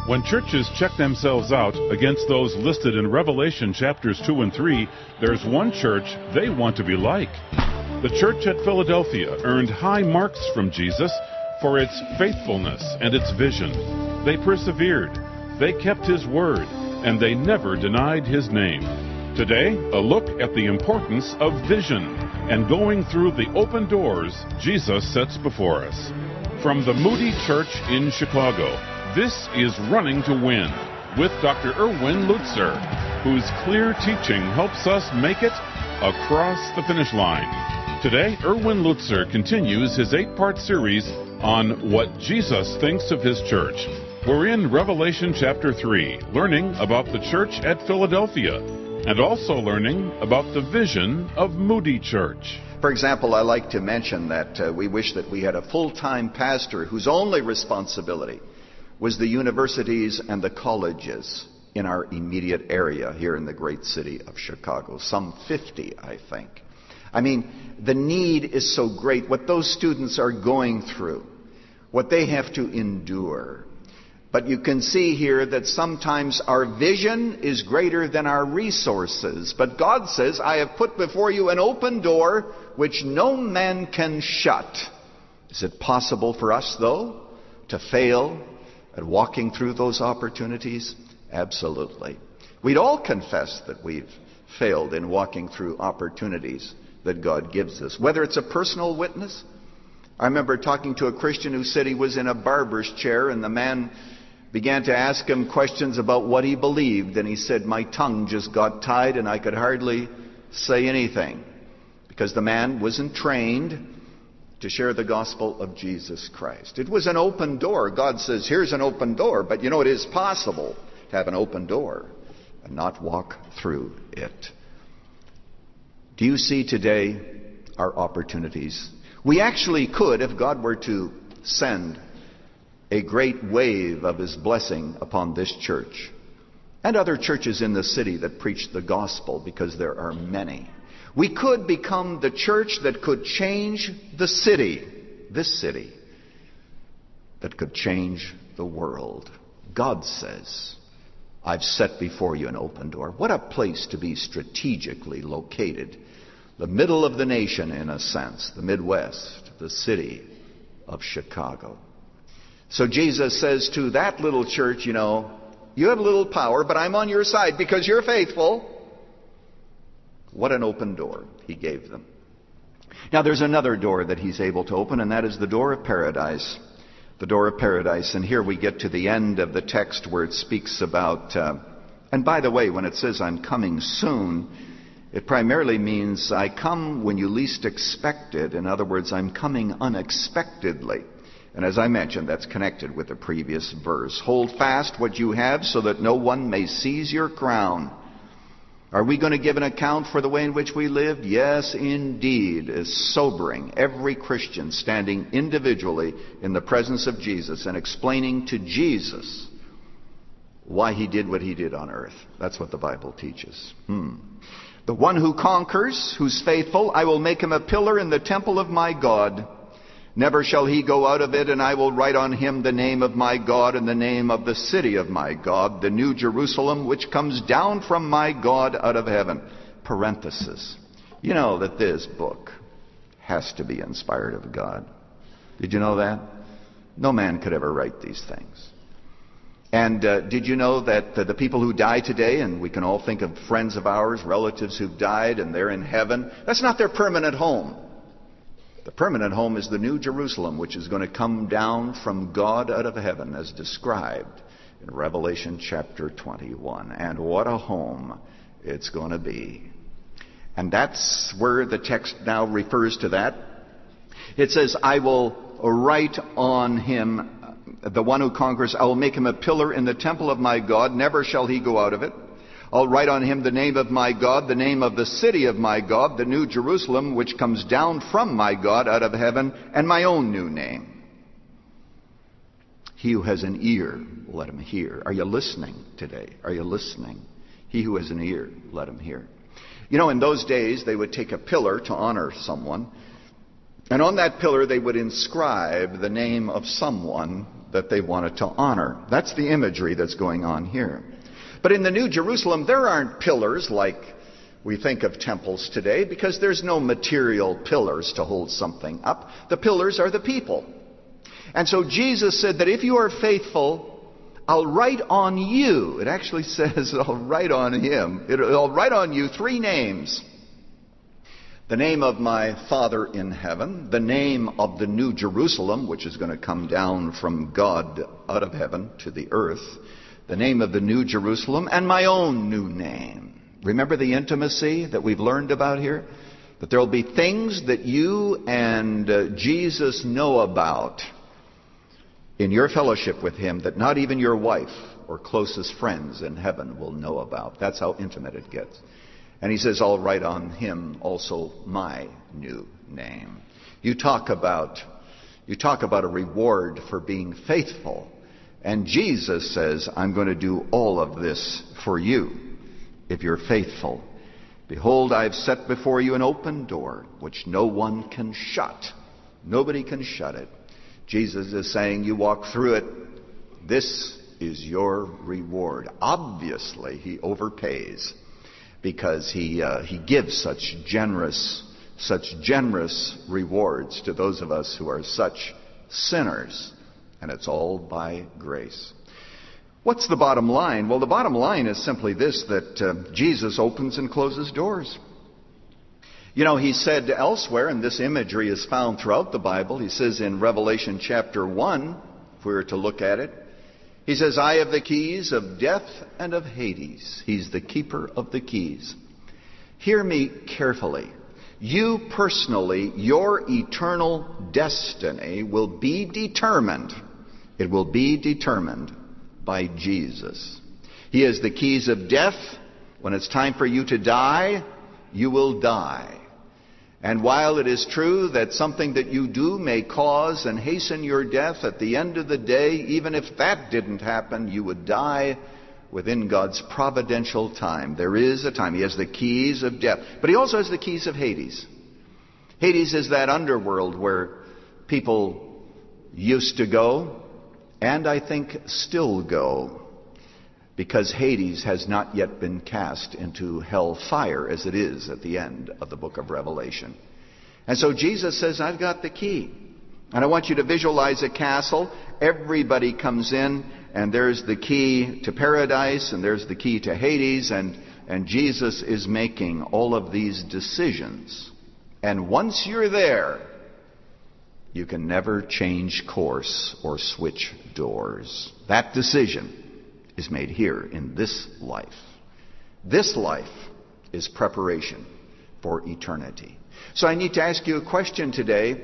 When churches check themselves out against those listed in Revelation chapters 2 and 3, there's one church they want to be like. The church at Philadelphia earned high marks from Jesus for its faithfulness and its vision. They persevered, they kept his word, and they never denied his name. Today, a look at the importance of vision and going through the open doors Jesus sets before us. From the Moody Church in Chicago, this is Running to Win with Dr. Erwin Lutzer, whose clear teaching helps us make it across the finish line. Today, Erwin Lutzer continues his 8-part series on what Jesus thinks of his church. We're in Revelation chapter 3, learning about the church at Philadelphia, and also learning about the vision of Moody Church. For example, I like to mention that we wish that we had a full-time pastor whose only responsibility was the universities and the colleges in our immediate area here in the great city of Chicago. Some 50, I think. I mean, the need is so great. What those students are going through, what they have to endure. But you can see here that sometimes our vision is greater than our resources. But God says, I have put before you an open door which no man can shut. Is it possible for us, though, to fail at walking through those opportunities? Absolutely. We'd all confess that we've failed in walking through opportunities that God gives us. Whether it's a personal witness. I remember talking to a Christian who said he was in a barber's chair and the man began to ask him questions about what he believed. And he said, my tongue just got tied and I could hardly say anything. Because the man wasn't trained to share the gospel of Jesus Christ. It was an open door. God says, here's an open door. But you know, it is possible to have an open door and not walk through it. Do you see today our opportunities? We actually could, if God were to send a great wave of his blessing upon this church and other churches in the city that preach the gospel, because there are many. We could become the church that could change the city, this city, that could change the world. God says, I've set before you an open door. What a place to be strategically located. The middle of the nation, in a sense, the Midwest, the city of Chicago. So Jesus says to that little church, you know, you have little power, but I'm on your side because you're faithful. What an open door he gave them. Now there's another door that he's able to open, and that is the door of paradise. The door of paradise. And here we get to the end of the text where it speaks about, and by the way, when it says I'm coming soon, it primarily means I come when you least expect it. In other words, I'm coming unexpectedly. And as I mentioned, that's connected with the previous verse. Hold fast what you have so that no one may seize your crown. Are we going to give an account for the way in which we lived? Yes, indeed. It's sobering. Every Christian standing individually in the presence of Jesus and explaining to Jesus why he did what he did on earth. That's what the Bible teaches. The one who conquers, who's faithful, I will make him a pillar in the temple of my God. Never shall he go out of it, and I will write on him the name of my God and the name of the city of my God, the new Jerusalem, which comes down from my God out of heaven. Parenthesis. You know that this book has to be inspired of God. Did you know that? No man could ever write these things. And did you know that the people who die today, and we can all think of friends of ours, relatives who've died, and they're in heaven, that's not their permanent home. The permanent home is the New Jerusalem, which is going to come down from God out of heaven, as described in Revelation chapter 21. And what a home it's going to be. And that's where the text now refers to that. It says, I will write on him, the one who conquers, I will make him a pillar in the temple of my God. Never shall he go out of it. I'll write on him the name of my God, the name of the city of my God, the new Jerusalem, which comes down from my God out of heaven, and my own new name. He who has an ear, let him hear. Are you listening today? Are you listening? He who has an ear, let him hear. You know, in those days, they would take a pillar to honor someone, and on that pillar they would inscribe the name of someone that they wanted to honor. That's the imagery that's going on here. But in the New Jerusalem, there aren't pillars like we think of temples today, because there's no material pillars to hold something up. The pillars are the people. And so Jesus said that if you are faithful, I'll write on you. It actually says I'll write on him. I'll write on you 3 names. The name of my Father in heaven, the name of the New Jerusalem, which is going to come down from God out of heaven to the earth, the name of the New Jerusalem, and my own new name. Remember the intimacy that we've learned about here? That there will be things that you and Jesus know about in your fellowship with him that not even your wife or closest friends in heaven will know about. That's how intimate it gets. And he says, I'll write on him also my new name. You talk about a reward for being faithful. And Jesus says, I'm going to do all of this for you if you're faithful. Behold, I've set before you an open door, which no one can shut. Nobody can shut it. Jesus is saying, you walk through it. This is your reward. Obviously, he overpays, because he gives such generous rewards to those of us who are such sinners. And it's all by grace. What's the bottom line? Well, the bottom line is simply this, that Jesus opens and closes doors. You know, he said elsewhere, and this imagery is found throughout the Bible, he says in Revelation chapter 1, if we were to look at it, he says, I have the keys of death and of Hades. He's the keeper of the keys. Hear me carefully. You personally, your eternal destiny will be determined. It will be determined by Jesus. He has the keys of death. When it's time for you to die, you will die. And while it is true that something that you do may cause and hasten your death, at the end of the day, even if that didn't happen, you would die within God's providential time. There is a time. He has the keys of death. But he also has the keys of Hades. Hades is that underworld where people used to go, and I think still go, because Hades has not yet been cast into hell fire as it is at the end of the book of Revelation. And so Jesus says, I've got the key. And I want you to visualize a castle. Everybody comes in, and there's the key to paradise, and there's the key to Hades, and Jesus is making all of these decisions. And once you're there, you can never change course or switch doors. That decision is made here in this life. This life is preparation for eternity. So I need to ask you a question today.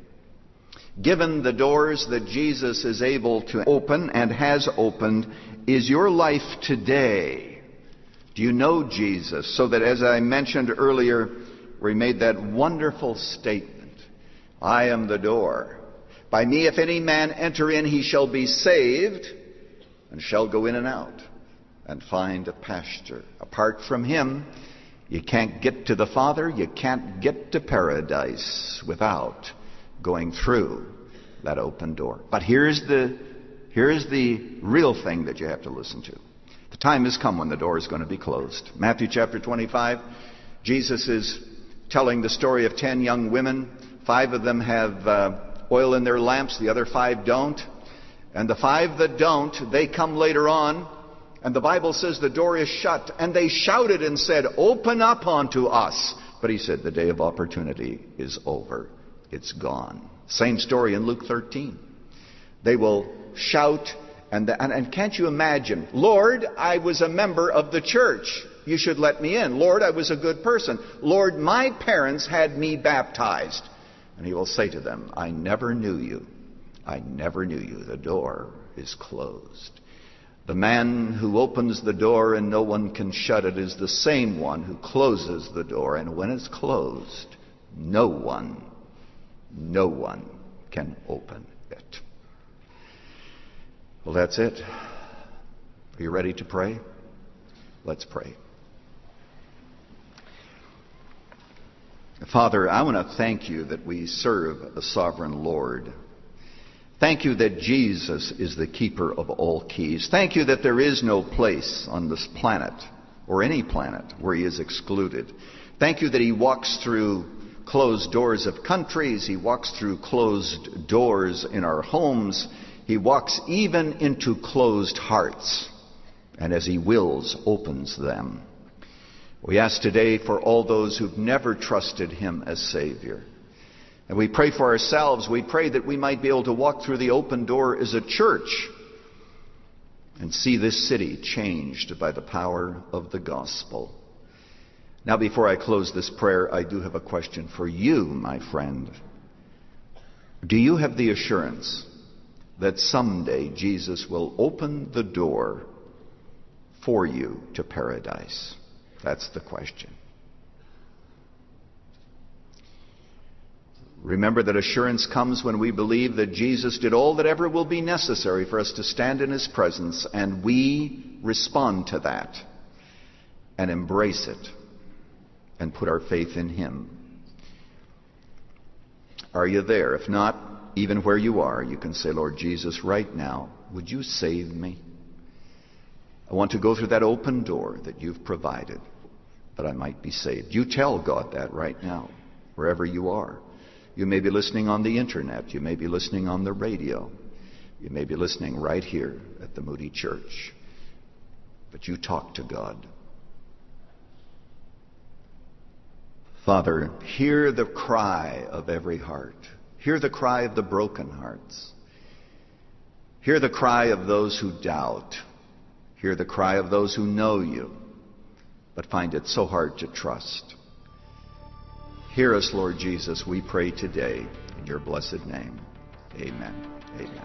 Given the doors that Jesus is able to open and has opened, is your life today, do you know Jesus? So that, as I mentioned earlier, we made that wonderful statement, I am the door. By me, if any man enter in, he shall be saved, and shall go in and out, and find a pasture. Apart from him, you can't get to the Father, you can't get to paradise without going through that open door. But here's the real thing that you have to listen to. The time has come when the door is going to be closed. Matthew chapter 25, Jesus is telling the story of 10 young women. 5 of them have oil in their lamps, the other 5 don't. And the 5 that don't, they come later on, and the Bible says the door is shut, and they shouted and said, open up unto us. But he said, the day of opportunity is over. It's gone. Same story in Luke 13. They will shout, and can't you imagine, Lord, I was a member of the church. You should let me in. Lord, I was a good person. Lord, my parents had me baptized. And he will say to them, I never knew you. I never knew you. The door is closed. The man who opens the door and no one can shut it is the same one who closes the door. And when it's closed, no one can open it. Well, that's it. Are you ready to pray? Let's pray. Father, I want to thank you that we serve a sovereign Lord. Thank you that Jesus is the keeper of all keys. Thank you that there is no place on this planet, or any planet, where he is excluded. Thank you that he walks through closed doors of countries. He walks through closed doors in our homes. He walks even into closed hearts, and as he wills, opens them. We ask today for all those who've never trusted him as Savior. And we pray for ourselves. We pray that we might be able to walk through the open door as a church and see this city changed by the power of the gospel. Now, before I close this prayer, I do have a question for you, my friend. Do you have the assurance that someday Jesus will open the door for you to paradise? That's the question. Remember that assurance comes when we believe that Jesus did all that ever will be necessary for us to stand in his presence, and we respond to that and embrace it and put our faith in him. Are you there? If not, even where you are, you can say, Lord Jesus, right now, would you save me? I want to go through that open door that you've provided, that I might be saved. You tell God that right now, wherever you are. You may be listening on the internet. You may be listening on the radio. You may be listening right here at the Moody Church. But you talk to God. Father, hear the cry of every heart. Hear the cry of the broken hearts. Hear the cry of those who doubt. Hear the cry of those who know you, but find it so hard to trust. Hear us, Lord Jesus, we pray today in your blessed name. Amen. Amen.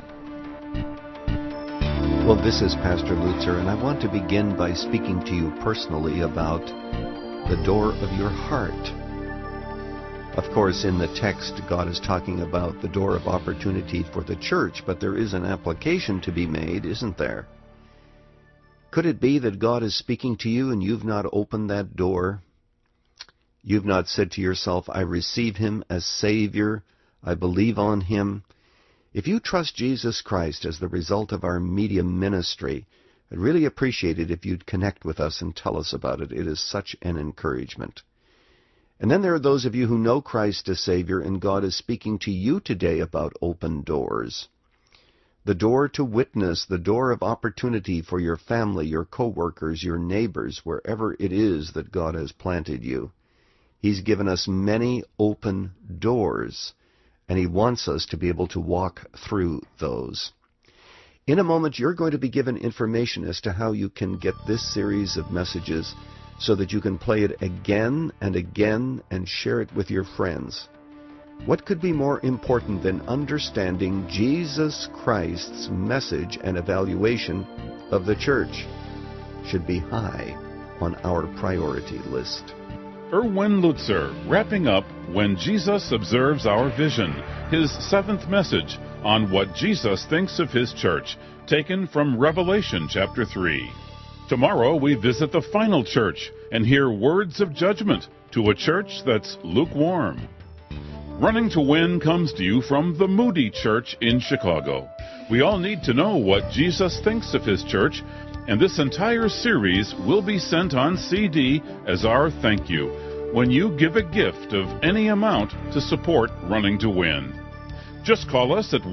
Well, this is Pastor Lutzer, and I want to begin by speaking to you personally about the door of your heart. Of course, in the text, God is talking about the door of opportunity for the church, but there is an application to be made, isn't there? Could it be that God is speaking to you and you've not opened that door? You've not said to yourself, I receive him as Savior. I believe on him. If you trust Jesus Christ as the result of our media ministry, I'd really appreciate it if you'd connect with us and tell us about it. It is such an encouragement. And then there are those of you who know Christ as Savior, and God is speaking to you today about open doors. The door to witness, the door of opportunity for your family, your co-workers, your neighbors, wherever it is that God has planted you. He's given us many open doors, and he wants us to be able to walk through those. In a moment, you're going to be given information as to how you can get this series of messages so that you can play it again and again and share it with your friends. What could be more important than understanding Jesus Christ's message and evaluation of the church? Should be high on our priority list. Erwin Lutzer, wrapping up When Jesus Observes Our Vision, his seventh message on what Jesus thinks of his church, taken from Revelation chapter 3. Tomorrow we visit the final church and hear words of judgment to a church that's lukewarm. Running to Win comes to you from the Moody Church in Chicago. We all need to know what Jesus thinks of his church, and this entire series will be sent on CD as our thank you when you give a gift of any amount to support Running to Win. Just call us at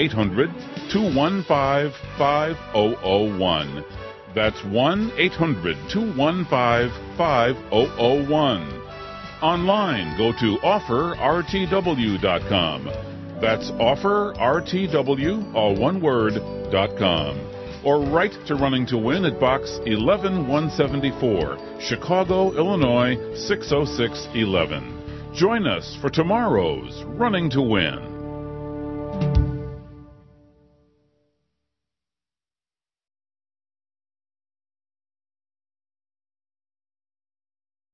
1-800-215-5001. That's 1-800-215-5001. Online, go to offerrtw.com. That's offerrtw, all one word, .com. Or write to Running to Win at Box 11174, Chicago, Illinois 60611. Join us for tomorrow's Running to Win.